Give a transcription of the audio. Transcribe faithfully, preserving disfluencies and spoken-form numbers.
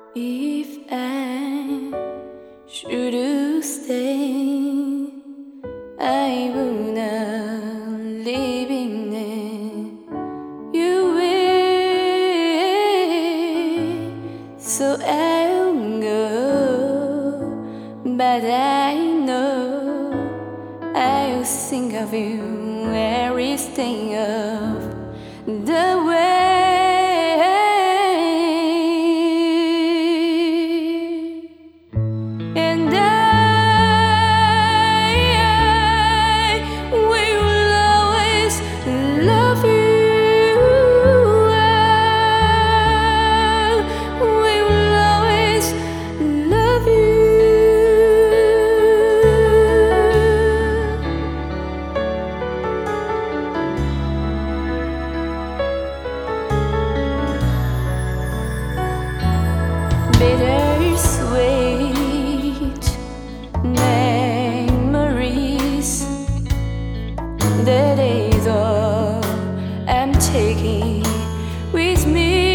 If I should stay, I would not live in it. You will, so I'll go. But I know I'll think of you every day of the way. And I, I will always love you. I will always love you. Bittersweet memories, that is all I'm taking with me.